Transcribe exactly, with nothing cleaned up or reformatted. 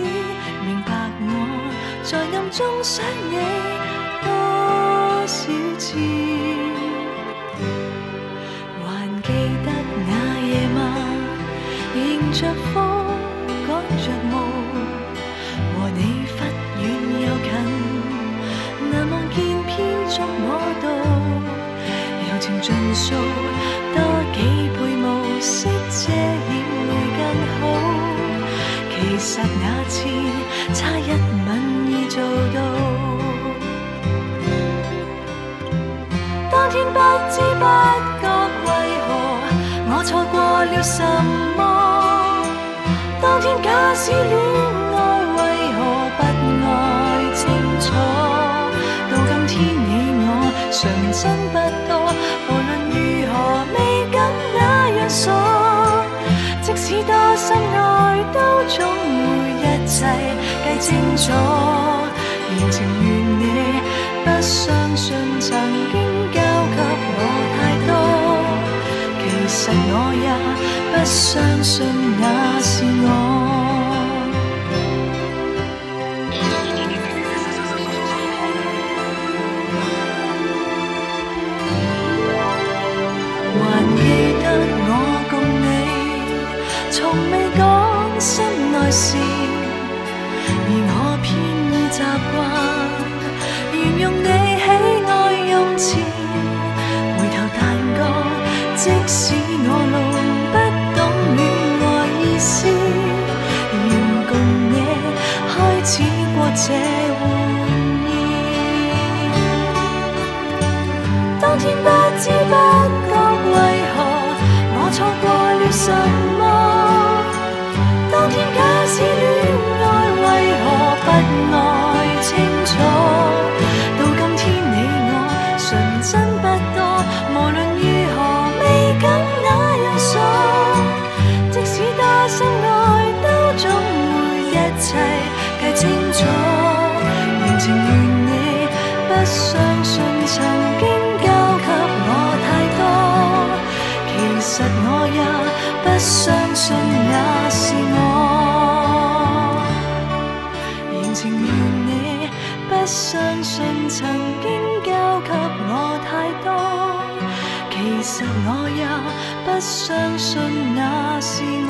明白我在暗中想你多少次，還記得那夜晚，迎着風趕着霧，和你忽遠又近，難望見偏觸摸到，柔情盡訴，多幾倍無色遮掩會更好。其實那次差一吻已做到，當天不知不覺為何我錯過了什麼，當天假使戀愛為何不愛清楚，到今天你我純真不多，無論如何未敢那樣傻，即使多深愛都總會一切計清楚，仍情願你不相信曾經交給我太多，其實我也不相信那是我。還記得我共你從未講心內事，而我偏已習慣沿用你喜愛用詞，回頭但覺即使我路不懂戀愛意思，願共你開始過這玩意。當天不知不覺為何我錯過了什麼，當天假使戀愛為何不愛清楚，到今天你我純真不多，無論如何未敢那樣傻，即使多深愛都總會一切計清楚，仍情願你不相信曾經交給我太多，其實我也不相信那是我，仍情願你不相信曾經交給我太多，其實我也不相信那是我。